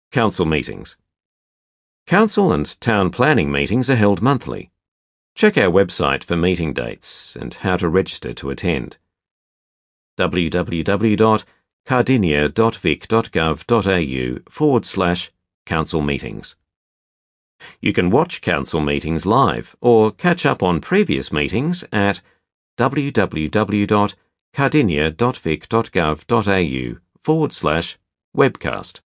Council meetings. Council and town planning meetings are held monthly. Check our website for meeting dates and how to register to attend. www.cardinia.vic.gov.au/council meetings. You can watch council meetings live or catch up on previous meetings at www.cardinia.vic.gov.au/webcast.